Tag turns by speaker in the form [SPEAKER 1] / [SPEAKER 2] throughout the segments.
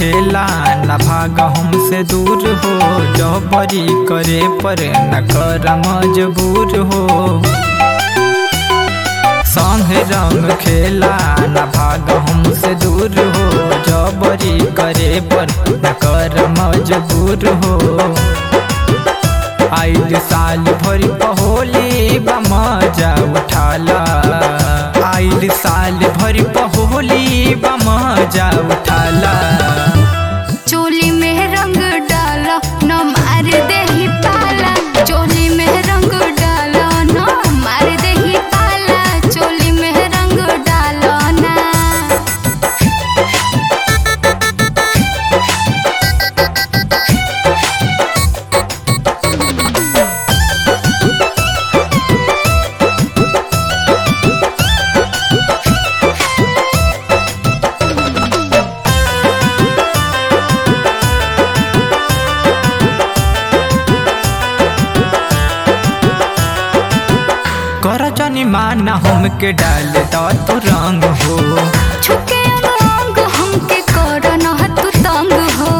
[SPEAKER 1] खेला न भाग हमसे दूर हो, जबरी करे पर न कर मजबूर हो। संग रंग खेला न भाग हमसे दूर हो, जबरी करे पर न कर मजबूर हो। आइल साल भर पहोली बा मजा उठाला, आइल साल भर पहोली बा मजा उठाला।
[SPEAKER 2] चोली में रंग डाला न मार दे ही पाला, चोली में रंग डाला न मार दे ही पाला, चोली में रंग डाला ना।
[SPEAKER 1] कर जनी माना हमके डाल दा तू रंग हो,
[SPEAKER 2] छुके अंग हमके कर न तू तंग हो।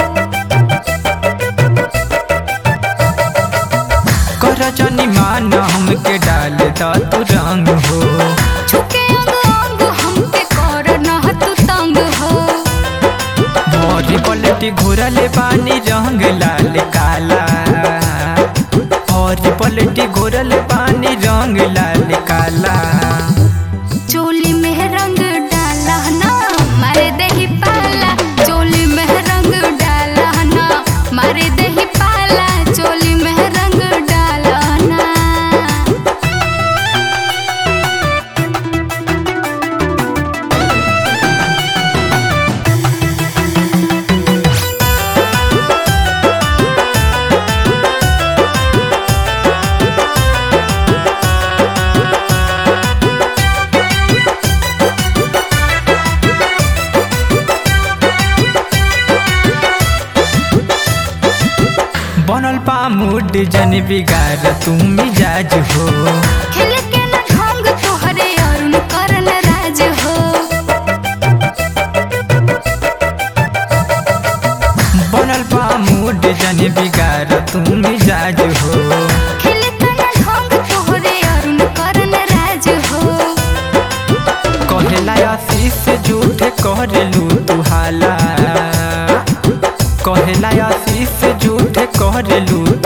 [SPEAKER 1] कर जनी माना हमके डाल दा तू रंग हो,
[SPEAKER 2] छुके अंग हमके कर न तू तंग हो।
[SPEAKER 1] मोरी पलटी घुरले पानी रंग लाल काला, और पलटी घुरल पानी रंग लाल काला।
[SPEAKER 2] चोली में रंग डाला ना मारे दे ही पाला, चोली में रंग डाला ना मारे दे ही पाला, चोली में रंग डाला ना।
[SPEAKER 1] बनल पा मूड जन बिगाड़ तू मिजाज हो,
[SPEAKER 2] खेल के न ढंग तोहरे अरुण करन राज हो।
[SPEAKER 1] बनल पा मूड जन बिगाड़ तू मिजाज हो,
[SPEAKER 2] खेल के न ढंग तोहरे अरुण करन राज हो।
[SPEAKER 1] कहेला आशीष झूठ करलू तू हाला, कहेला आशीष झूठ करलू